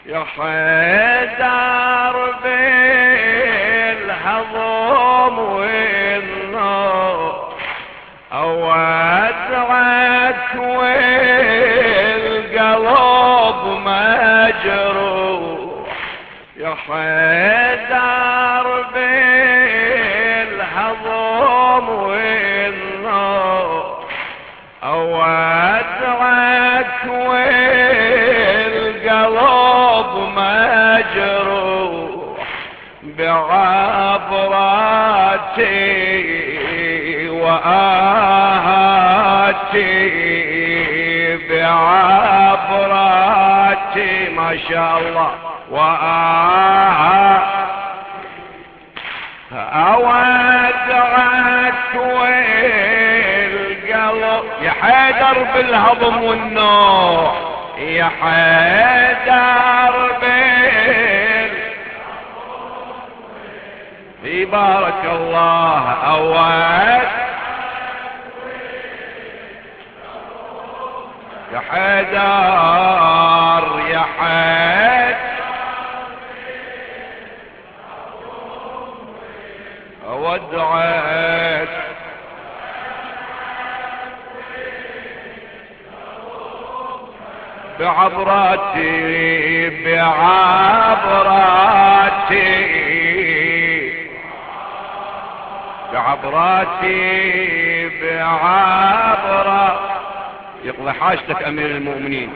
يا حيدر بالهضم والنار أودعك والقلب مجروح يا حيدر بالهضم والنار أودعك والقلب مجروح بعبراتي وآهاتي بعبراتي ما شاء الله أودعك والقلب يا حيدر بالهضم والنوح يا حيدر في بارك الله أود يا حيدر يا حيدر أودعك بعبراتي بعبرات يقضي حاجتك أمير المؤمنين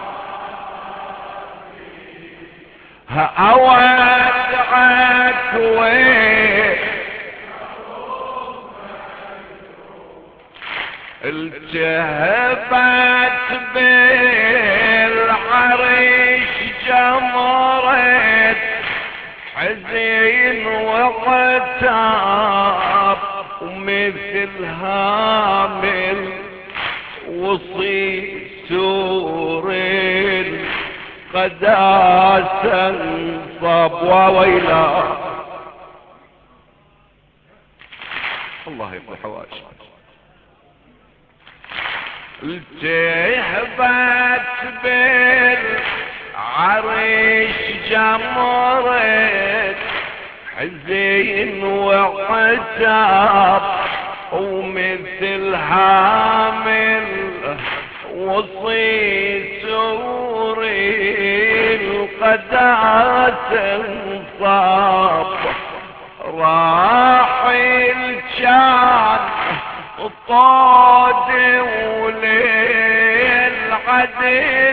أودعك التهبت بالعريش جمرت حزين وعتاب ومثل هامل وصي سور قداسا صاب وويلا الله يقضي حوائج التهبت بالعريش جمرت حزين وعتاب ومثل هامل وصي سوري القداسة انصاب راحل كان الطاد وليل عدل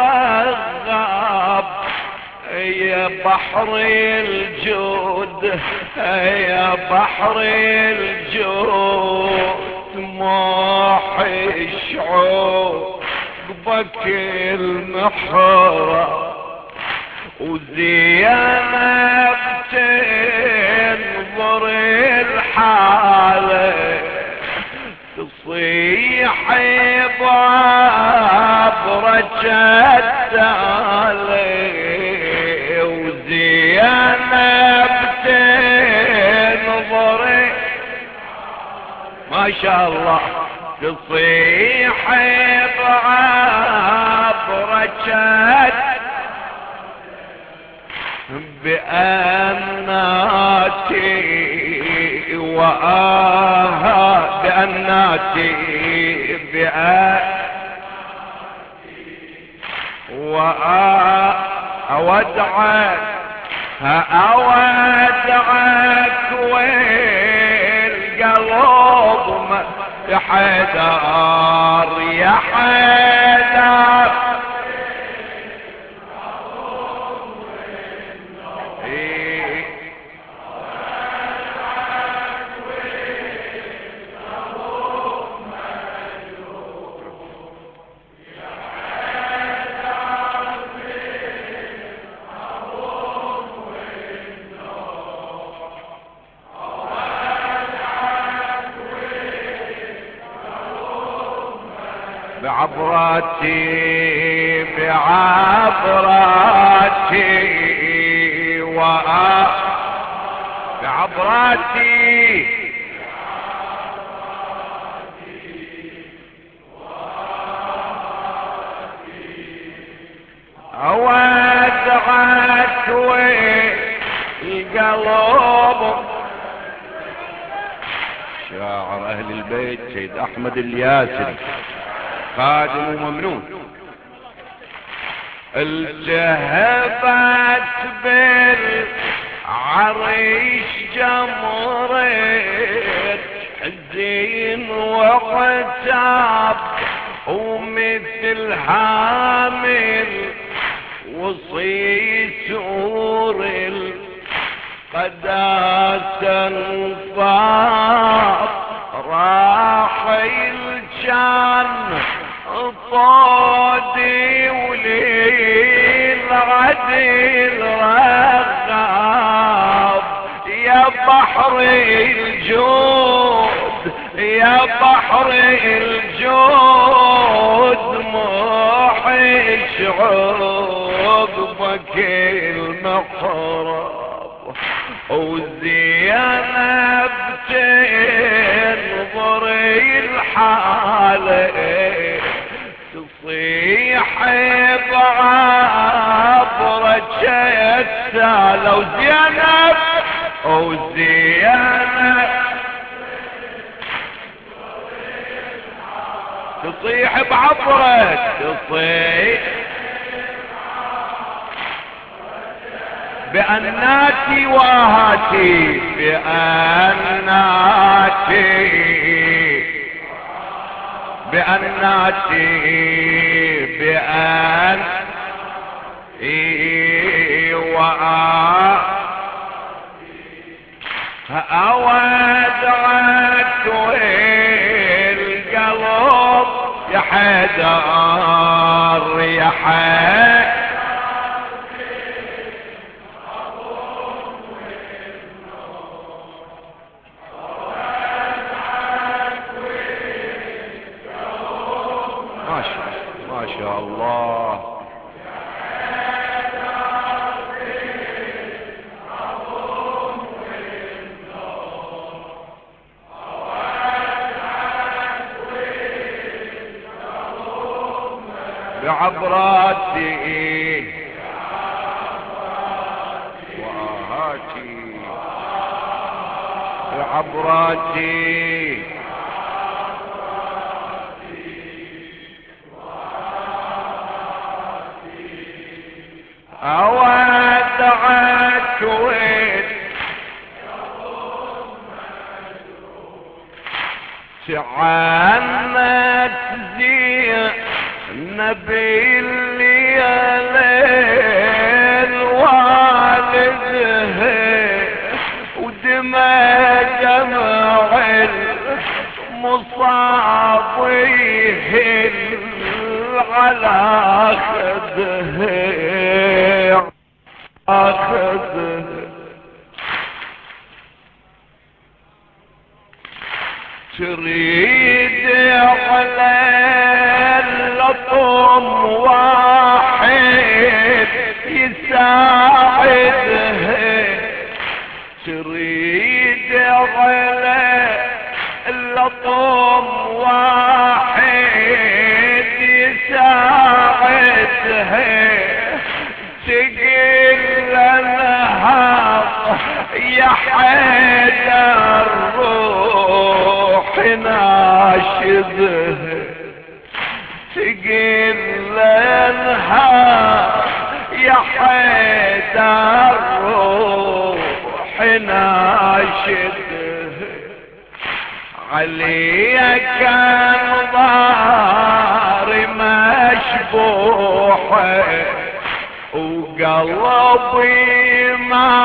رغاب يا بحر الجود يا بحر الجود طموح الشعوبك المحرى وزينب تنظر الحالة تصيح بعبرة التالي وزينب تنظر ما شاء الله تصيح بعبرة بأناتي بأناتي أودعك والقلب يا حيدر يا حيدر بعبراتي بعبراتي أودعك شاعر اهل البيت سيد احمد الياسري خادم وممنون. التهبت بالعريش جمرت حزين وعتاب ومثل هامل وصيت سور القداسة انفاض راح الجان طادي وليل عدل رغاب يا بحر الجود يا بحر الجود محش عقبك المحراب وزينب تنظري الحالة تصيح بعبرة شتى لو زينب وزينب تصيح بعبرة تصيح بأناتي وآهاتي بأناتي بأناتي أودعت والقلب يا حيدر يا حيدر ما شاء الله. بعبراتي وآهاتي بعبراتي أودعك وين تعنت زينب الليل والده ودمع دمع المصاب يهل على خده أخذه تريد على اللطم واحد يساعده تريد على اللطم واحد يساعده تقل النهار يا حيدر روح ناشده تقل النهار يا حيدر روح ناشده عليك انظار مشبوحه وقلبي ما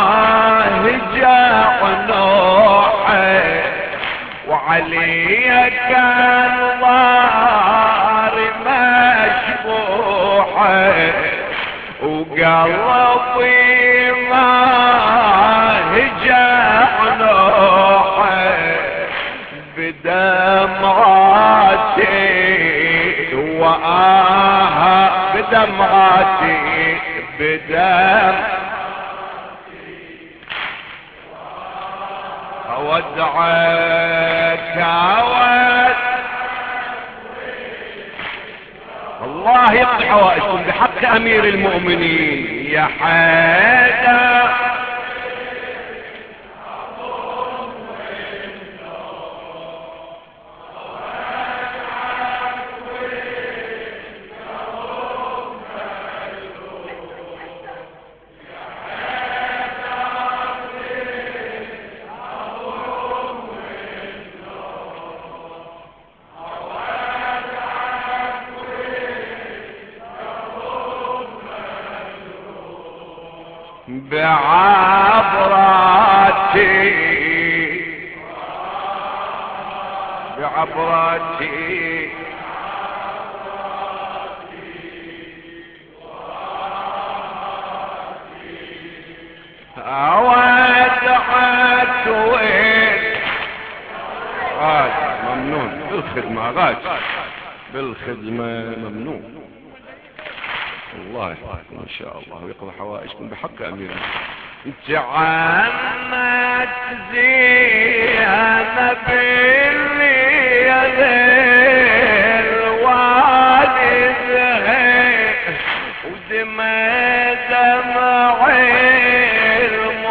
هجع نوحه وعليك انظار مشبوحه وقلبي ما هجع نوحه بدمعاتي وآها بدمعاتي بدم أودعك الله يقضي حوائجكم بحق أمير المؤمنين يا حيدر بعبراتي بعبراتي اودعك وين غاز ممنون بالخدمة غاز بالخدمة ممنون. الله يحفظكم ان شاء الله ويقضي حوائجكم بحق امير. جعلت زينب الوالدها ودمى دمعي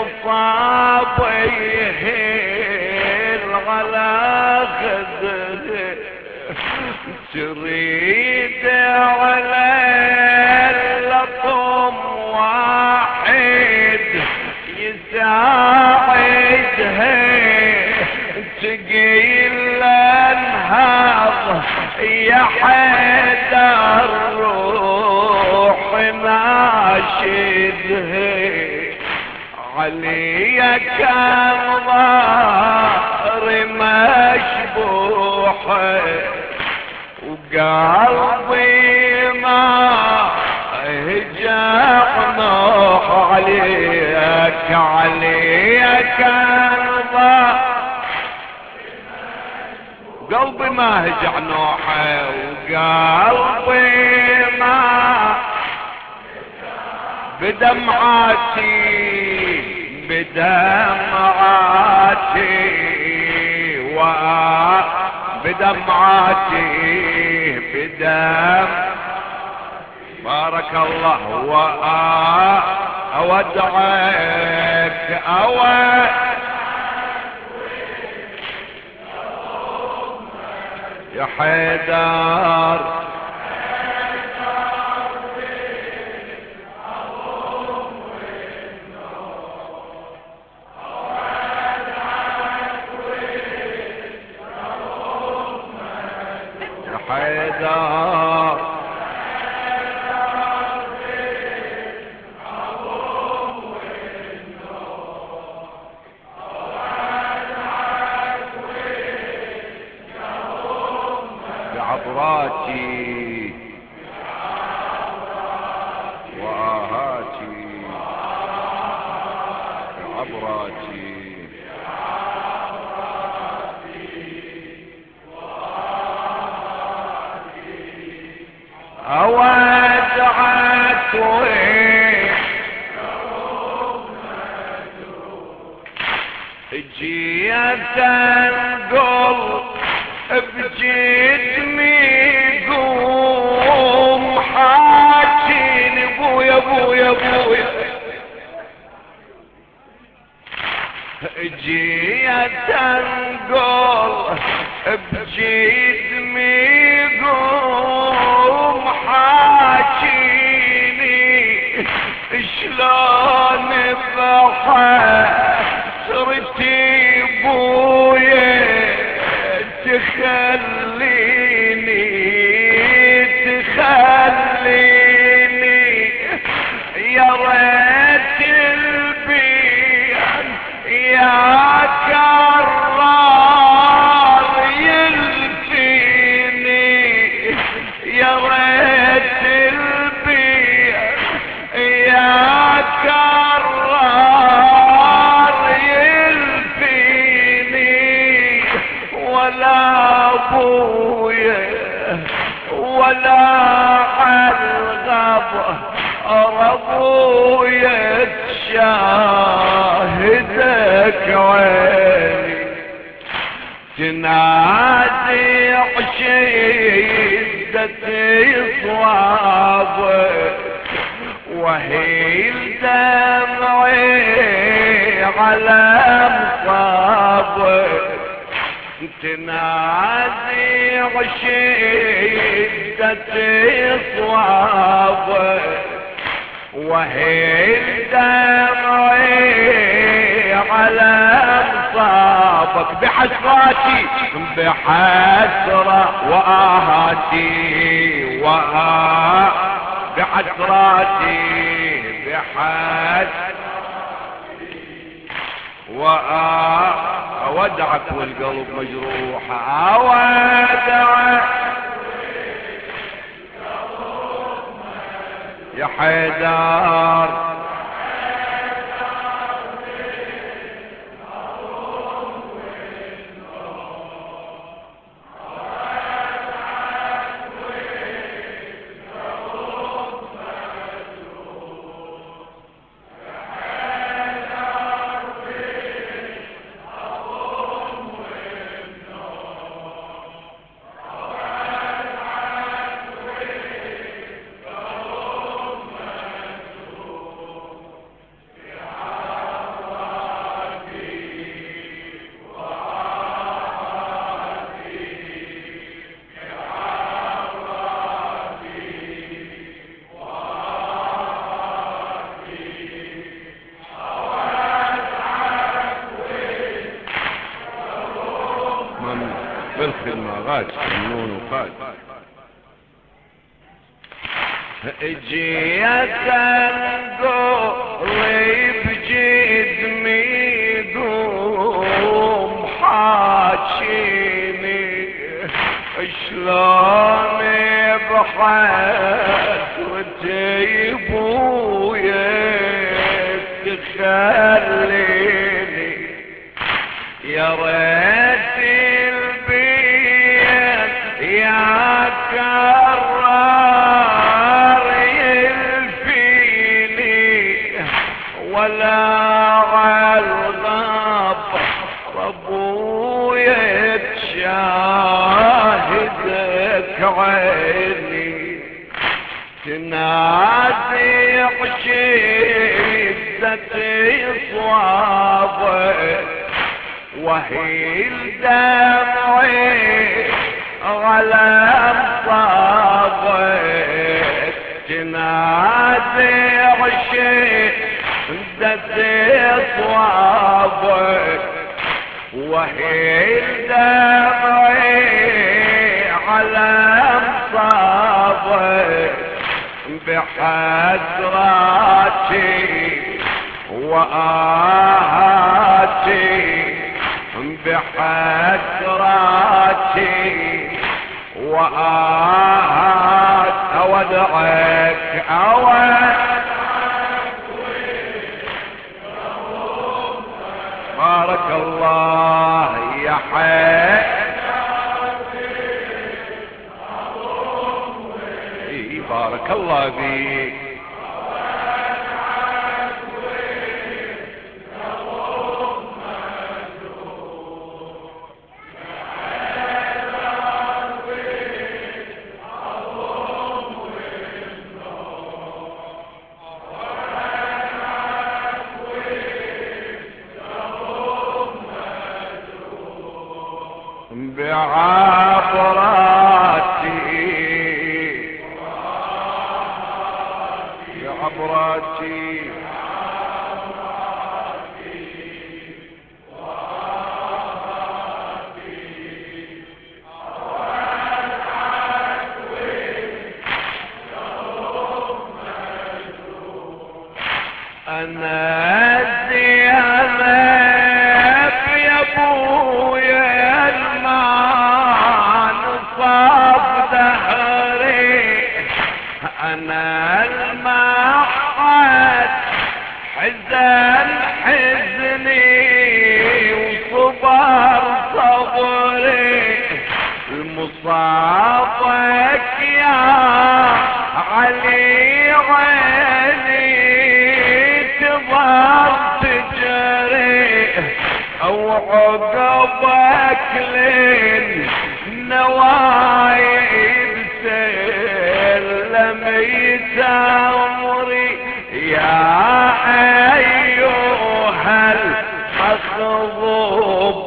المصابيه على خده تريد على اللطم واحد يساعدها تقيل انهض يا حيدر روح ناشدها علي كان ظهر مشبوحه وقلبي ما هجع نوح عليك عليك الظهر قلبي ما هجع نوحه وقلبي ما بدمعاتي بدمعاتي بدمعاتي بدم بارك الله اودعك يا حيدر حيدر بعبراتي وآهاتي بعبراتي اودعك وين جيت انقل بجسمي قوم حاجين ابويا ابويا ابويا جيت انقل بجسمي قوم حاجيني شلون بحسرتي ابويا تخليني يا ريت البيان يا كرار يلفيني يا ريت البيان يا كرار يلفيني ولا ابويا ولا الغب ابويا تشاهدك عيني تنادي عشيدتي صوابك وهي الدمعي على مصابك تنادي عشيدتي صوابك وهي دمعي على مصابك بحسراتي بحسرة وآهاتي بحسراتي بحسرة وأودعك والقلب مجروح، أودعك يا حيدر. بالخدمة غاج ممنون وخاج. جيت القلب بجدمي دوم حاجيني شلون بحسرتي بويا تخليني يا ريت البيت يا كرار يلفيني ولا عالغاب ابويا تشاهدك عيني تنادي عشيدتي صوابك وهي دمعي على مصابك تنادي عشيدتي صوابك وهي دمعي على مصابك بحسراتي وآهاتي بحسراتي وآهات أودعك بارك الله يا حي بارك الله بيك. بعبراتي انا الزينب يا ابويا المان صاب دهري انا المحد حزن حزني وصبر صبري المصابك يا علي عيني تظهر تجري او عقبك لين نوايب سلم يتامري يا ايها المخضوب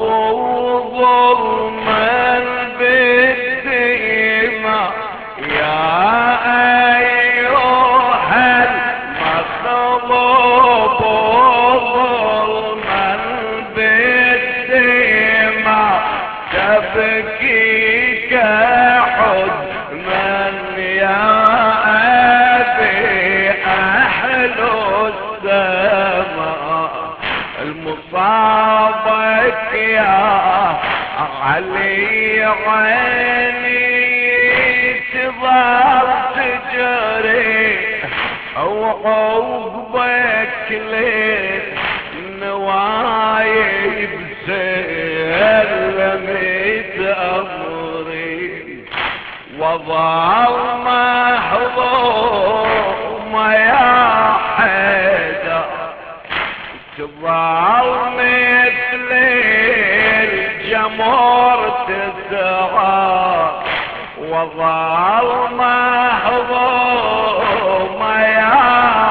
ظلما بالدماء يا ايها المخضوب ظلما بالدماء تبكيك حزنا يا ابي اهل السماء المصابك يا علي عيني تظل تجري وعقبك ليل نوايب سلمت امري وظل محظوم يا حيدر تظل مثل الجمر تسعى وظل محظوم يا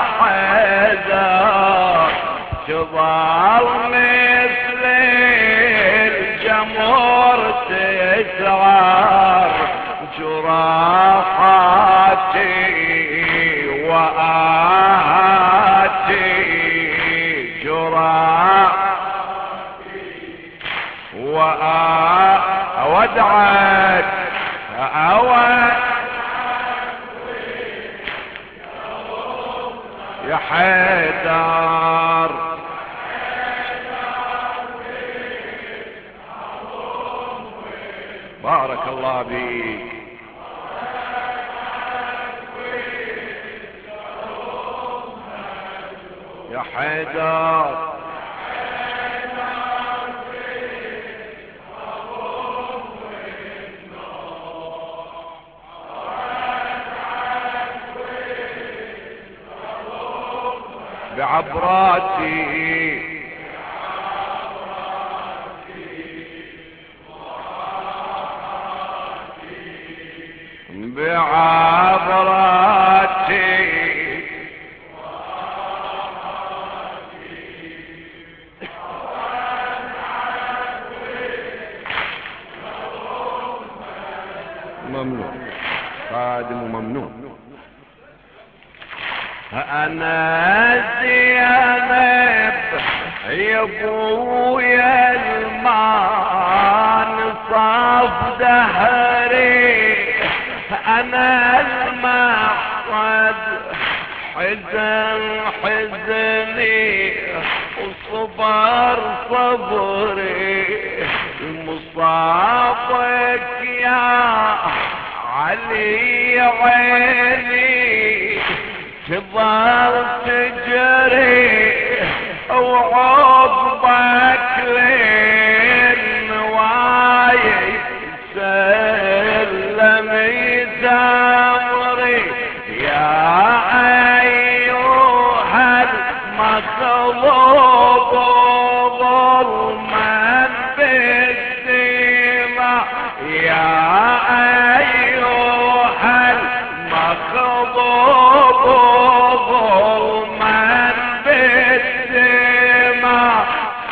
حيدر تظل مثل الجمر تسعى جراحاتي وآهاتي أودعك يا حيدر بارك الله بيك يا حيدر بعبراتي بعبراتي ممنوع خادم وممنوع انا زينب يا ابويا المان صاف دهري انا المقصد حزن حزني وصبر صبري المصابك يا علي عيني تظل تجري وعقبك لين نوايي سلمت امري يا ايها المطلوب ظلما بالدماء يا ايها المغضوب ظلما بالدماء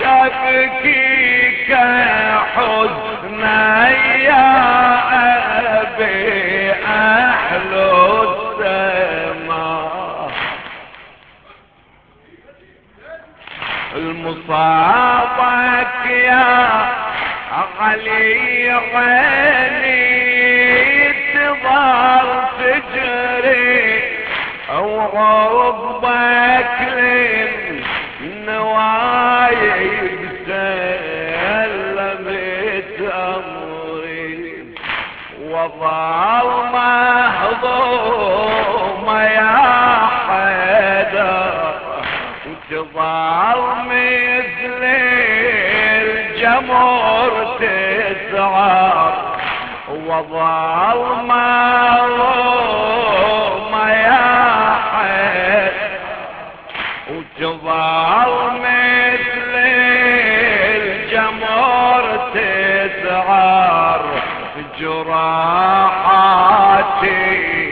تبكيك حزنا يا ابي اهل السماء المصابك يا علي عيني تظل تجري وعقبك للنوايب سلمت امري وظل مهضوم يا حيدر تظل مثل الجمر تسعر وظل مهضوم يا حيدر وتظل مثل الجمر تسعر جراحاتي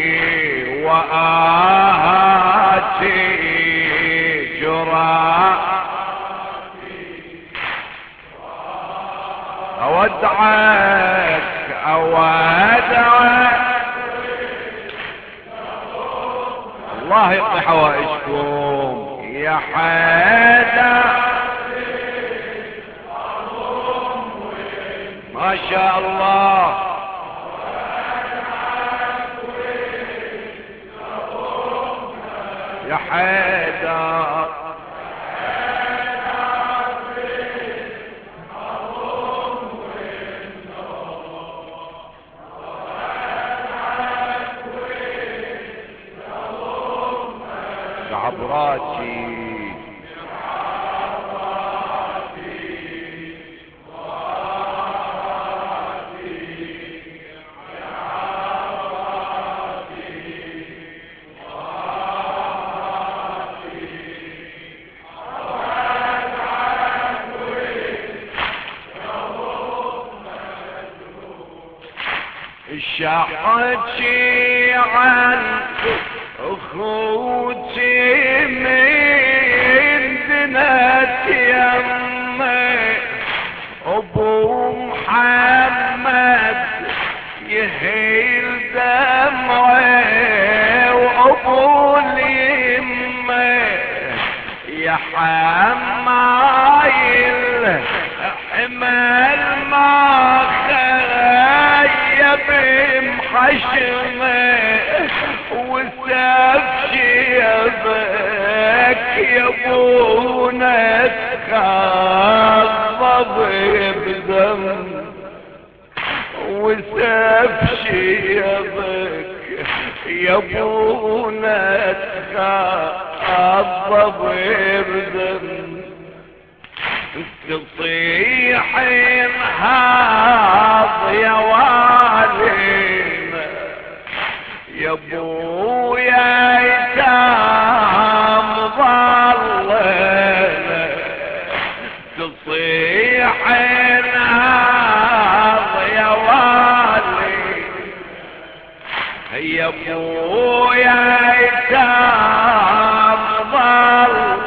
وآهاتي أودعك الله يقضي حوائجكم يا حيدر ما شاء الله يا حيدر شحكي عن اخوتي من بنات يمي ابو محمد يهيل دمعي وابو اليمه يا حمايل حمل ما خيب محشمه وساب شيبك يا ابونا تخضب بدم وساب شيبك يا ابونا تخضب بدم تصيح انهاض يا والينا يا ابويا ايتام ظلنا تصيح انهاض يا والينا يا ابويا ايتام ظل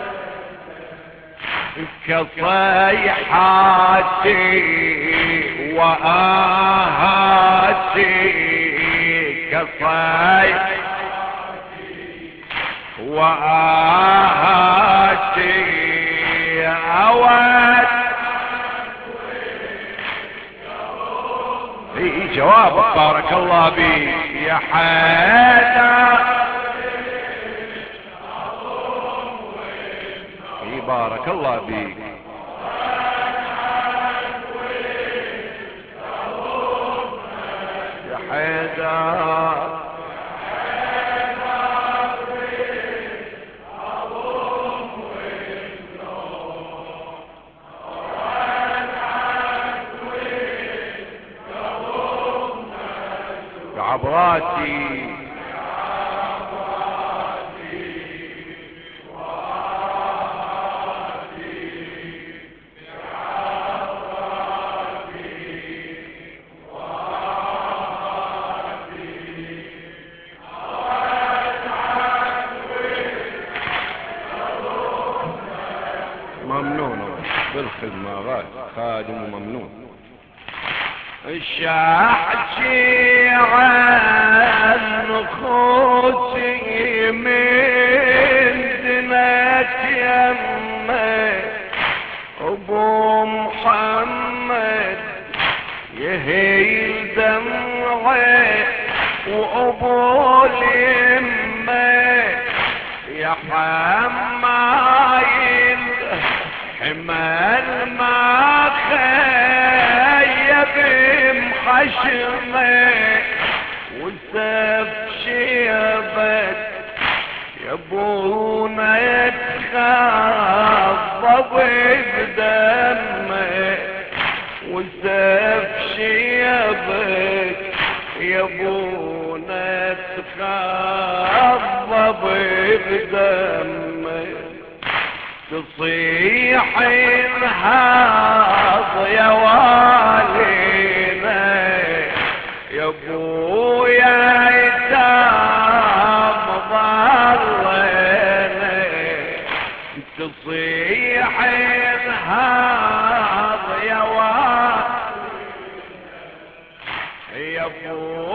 كصيحاتي وآهاتي كصيحاتي وآهاتي أود جوابك بارك الله بيك يا حيدر بارك الله بيك يا حيدر يا عبراتي ممنون بالخدمة غاية خادم وممنون الشاحكي عن خوتي من دنات يمي ابو محمد يهيل دمعي وابو اليمه يا حمايل حمل ما خيب محشمه وساب شيبك يا ابونا يتخضب بدمه وساب شيبك يا ابونا تخضب بدمه تصيح انهاض يا والينا يا ابويا ايتام ظلنا تصيح انهاض يا والينا يا ابويا